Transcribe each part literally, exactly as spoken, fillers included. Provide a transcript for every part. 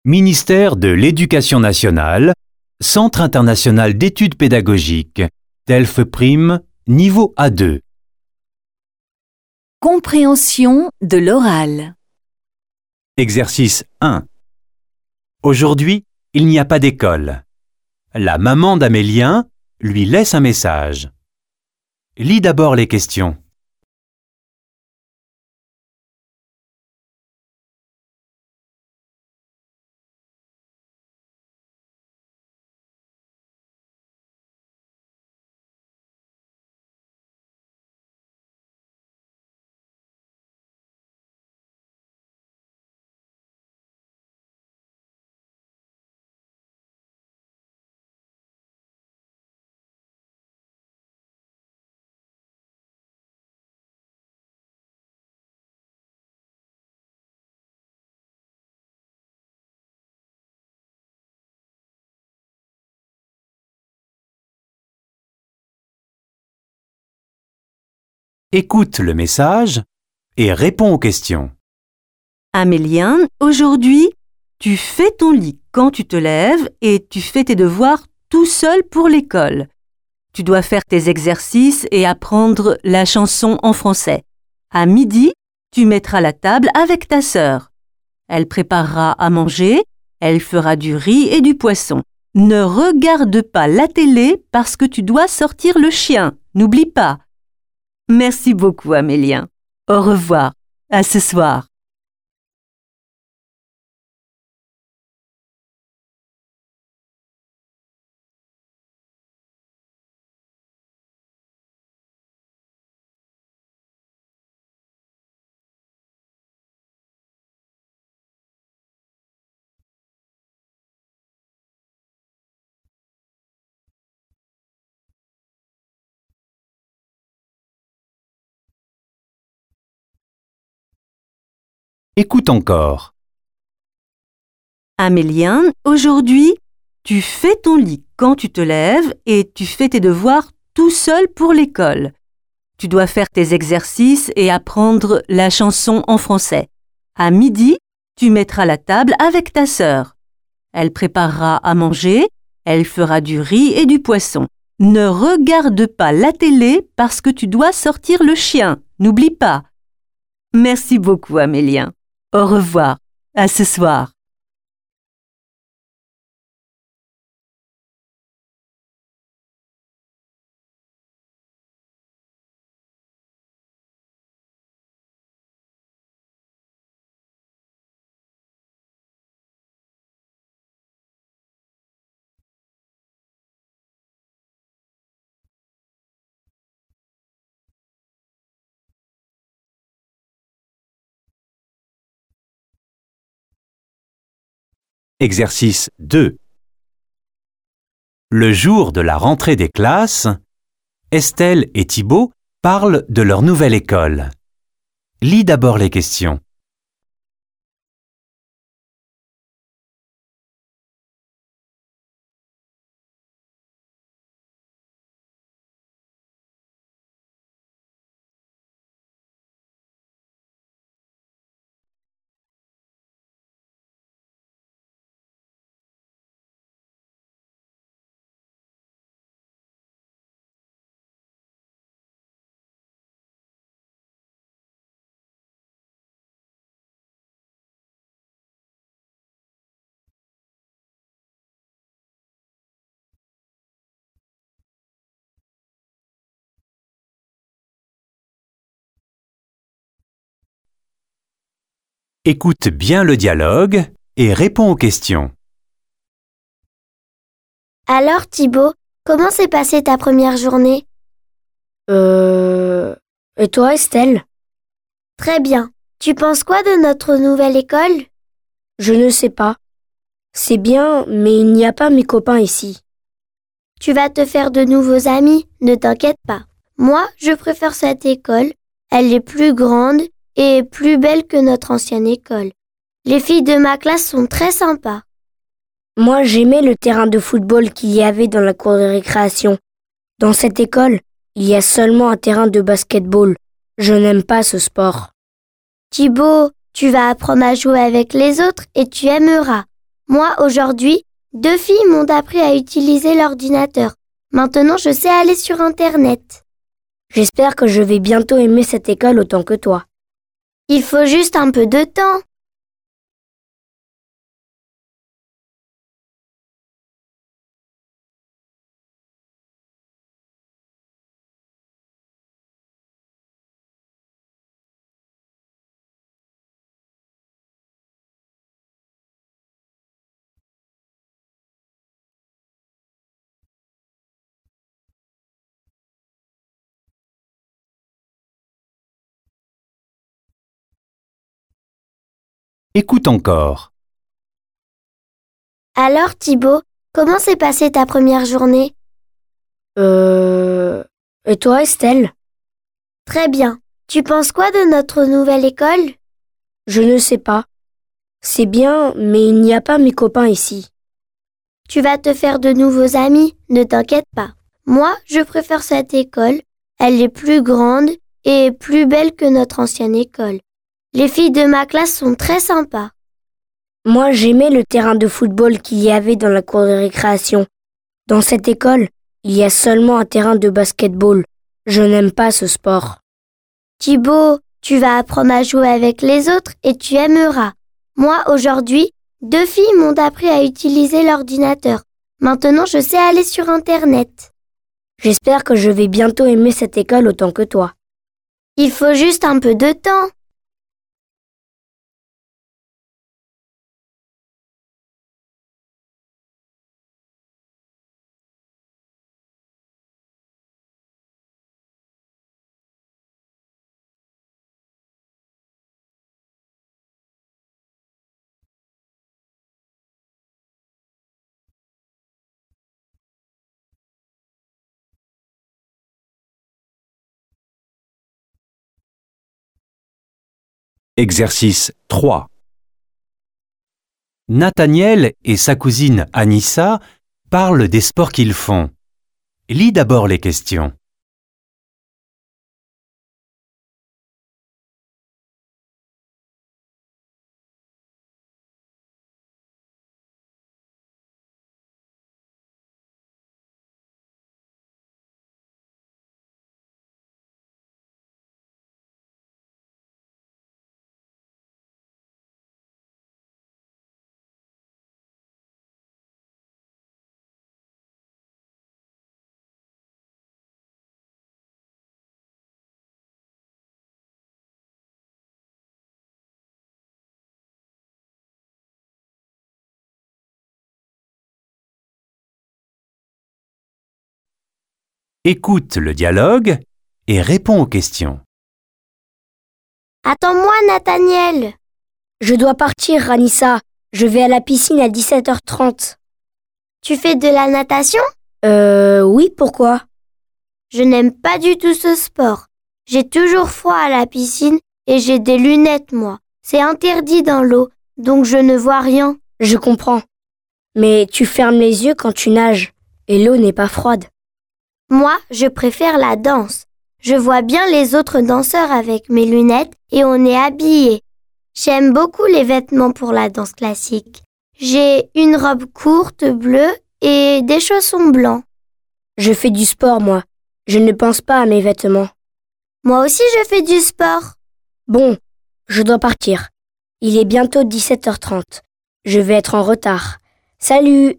Ministère de l'Éducation nationale, Centre international d'études pédagogiques, TELF-Prime, niveau A deux. Compréhension de l'oral. Exercice un. Aujourd'hui, il n'y a pas d'école. La maman d'Amélien lui laisse un message. Lis d'abord les questions. Écoute le message et réponds aux questions. Amélien, aujourd'hui, tu fais ton lit quand tu te lèves et tu fais tes devoirs tout seul pour l'école. Tu dois faire tes exercices et apprendre la chanson en français. À midi, tu mettras la table avec ta sœur. Elle préparera à manger, elle fera du riz et du poisson. Ne regarde pas la télé parce que tu dois sortir le chien, n'oublie pas. Merci beaucoup, Amélien. Au revoir. À ce soir. Écoute encore. Amélien, aujourd'hui, tu fais ton lit quand tu te lèves et tu fais tes devoirs tout seul pour l'école. Tu dois faire tes exercices et apprendre la chanson en français. À midi, tu mettras la table avec ta sœur. Elle préparera à manger, elle fera du riz et du poisson. Ne regarde pas la télé parce que tu dois sortir le chien, n'oublie pas. Merci beaucoup, Amélien. Au revoir. À ce soir. Exercice deux. Le jour de la rentrée des classes, Estelle et Thibaut parlent de leur nouvelle école. Lis d'abord les questions. Écoute bien le dialogue et réponds aux questions. Alors Thibaut, comment s'est passée ta première journée? Euh... Et toi, Estelle? Très bien. Tu penses quoi de notre nouvelle école? Je ne sais pas. C'est bien, mais il n'y a pas mes copains ici. Tu vas te faire de nouveaux amis, ne t'inquiète pas. Moi, je préfère cette école. Elle est plus grande et plus belle que notre ancienne école. Les filles de ma classe sont très sympas. Moi, j'aimais le terrain de football qu'il y avait dans la cour de récréation. Dans cette école, il y a seulement un terrain de basket-ball. Je n'aime pas ce sport. Thibaut, tu vas apprendre à jouer avec les autres et tu aimeras. Moi, aujourd'hui, deux filles m'ont appris à utiliser l'ordinateur. Maintenant, je sais aller sur Internet. J'espère que je vais bientôt aimer cette école autant que toi. Il faut juste un peu de temps. Écoute encore. Alors, Thibaut, comment s'est passée ta première journée? Euh... Et toi, Estelle? Très bien. Tu penses quoi de notre nouvelle école? Je ne sais pas. C'est bien, mais il n'y a pas mes copains ici. Tu vas te faire de nouveaux amis, ne t'inquiète pas. Moi, je préfère cette école. Elle est plus grande et plus belle que notre ancienne école. Les filles de ma classe sont très sympas. Moi, j'aimais le terrain de football qu'il y avait dans la cour de récréation. Dans cette école, il y a seulement un terrain de basketball. Je n'aime pas ce sport. Thibaut, tu vas apprendre à jouer avec les autres et tu aimeras. Moi, aujourd'hui, deux filles m'ont appris à utiliser l'ordinateur. Maintenant, je sais aller sur Internet. J'espère que je vais bientôt aimer cette école autant que toi. Il faut juste un peu de temps. Exercice trois. Nathaniel et sa cousine Anissa parlent des sports qu'ils font. Lis d'abord les questions. Écoute le dialogue et réponds aux questions. Attends-moi, Nathaniel. Je dois partir, Ranissa. Je vais à la piscine à dix-sept heures trente. Tu fais de la natation? Euh, oui, pourquoi? Je n'aime pas du tout ce sport. J'ai toujours froid à la piscine et j'ai des lunettes, moi. C'est interdit dans l'eau, donc je ne vois rien. Je comprends. Mais tu fermes les yeux quand tu nages, et l'eau n'est pas froide. Moi, je préfère la danse. Je vois bien les autres danseurs avec mes lunettes et on est habillés. J'aime beaucoup les vêtements pour la danse classique. J'ai une robe courte bleue et des chaussons blancs. Je fais du sport, moi. Je ne pense pas à mes vêtements. Moi aussi, je fais du sport. Bon, je dois partir. Il est bientôt dix-sept heures trente. Je vais être en retard. Salut!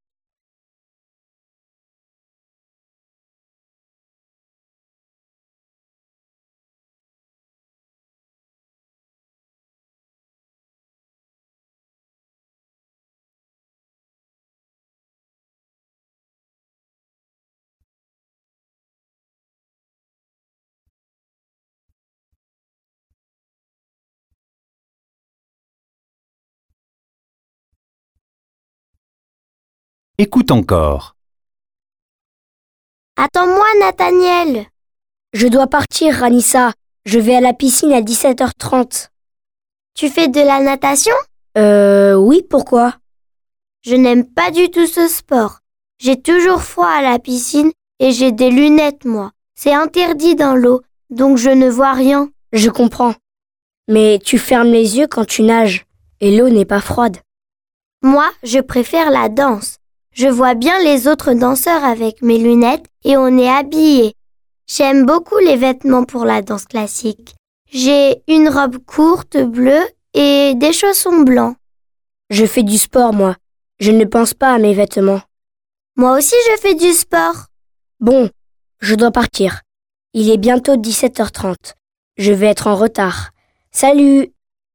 Écoute encore. Attends-moi, Nathaniel. Je dois partir, Ranissa. Je vais à la piscine à dix-sept heures trente. Tu fais de la natation? Euh, oui, pourquoi? Je n'aime pas du tout ce sport. J'ai toujours froid à la piscine et j'ai des lunettes, moi. C'est interdit dans l'eau, donc je ne vois rien. Je comprends. Mais tu fermes les yeux quand tu nages, et l'eau n'est pas froide. Moi, je préfère la danse. Je vois bien les autres danseurs avec mes lunettes et on est habillés. J'aime beaucoup les vêtements pour la danse classique. J'ai une robe courte bleue et des chaussons blancs. Je fais du sport, moi. Je ne pense pas à mes vêtements. Moi aussi, je fais du sport. Bon, je dois partir. Il est bientôt dix-sept heures trente. Je vais être en retard. Salut!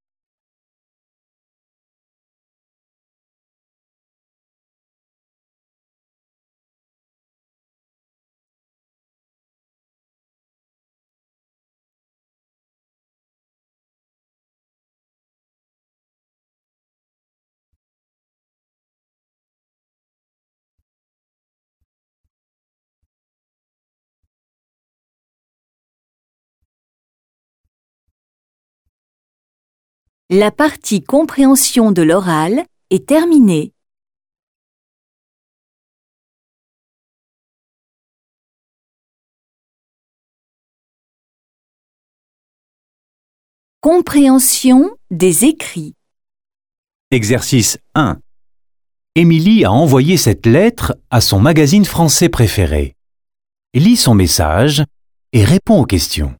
La partie compréhension de l'oral est terminée. Compréhension des écrits. Exercice un. Émilie a envoyé cette lettre à son magazine français préféré. Lis son message et réponds aux questions.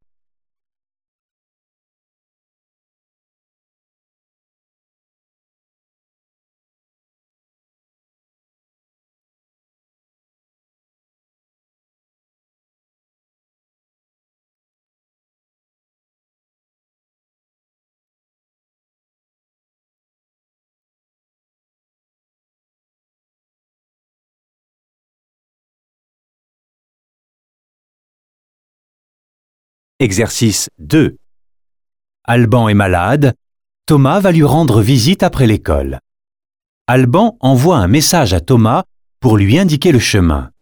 Exercice deux. Alban est malade. Thomas va lui rendre visite après l'école. Alban envoie un message à Thomas pour lui indiquer le chemin.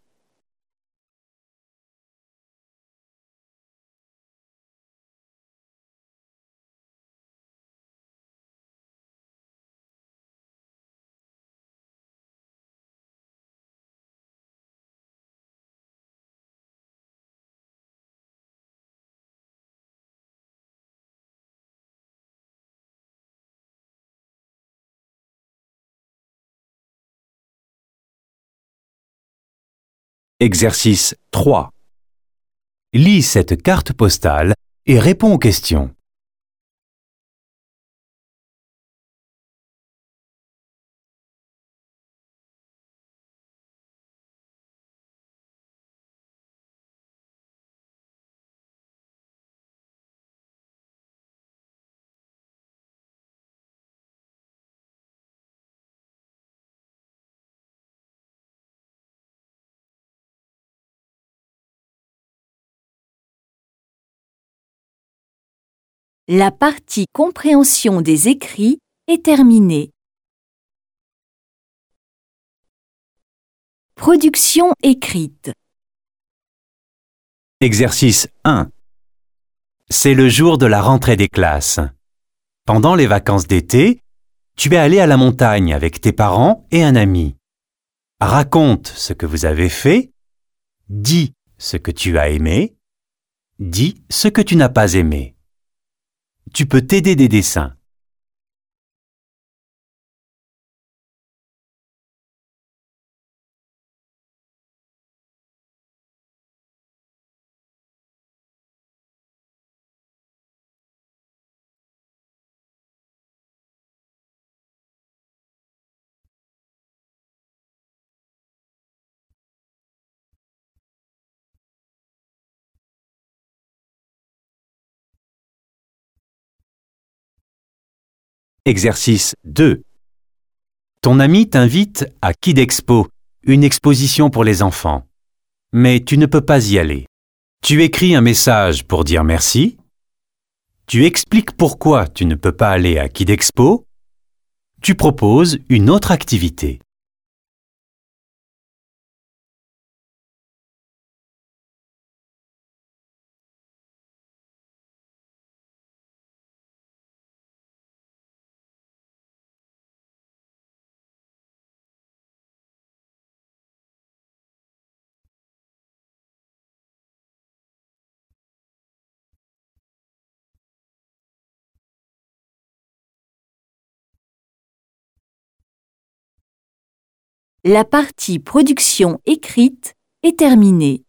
Exercice trois. Lis cette carte postale et réponds aux questions. La partie compréhension des écrits est terminée. Production écrite. Exercice un. C'est le jour de la rentrée des classes. Pendant les vacances d'été, tu es allé à la montagne avec tes parents et un ami. Raconte ce que vous avez fait, dis ce que tu as aimé, dis ce que tu n'as pas aimé. Tu peux t'aider des dessins. Exercice deux. Ton ami t'invite à Kidexpo, une exposition pour les enfants. Mais tu ne peux pas y aller. Tu écris un message pour dire merci. Tu expliques pourquoi tu ne peux pas aller à Kidexpo. Tu proposes une autre activité. La partie production écrite est terminée.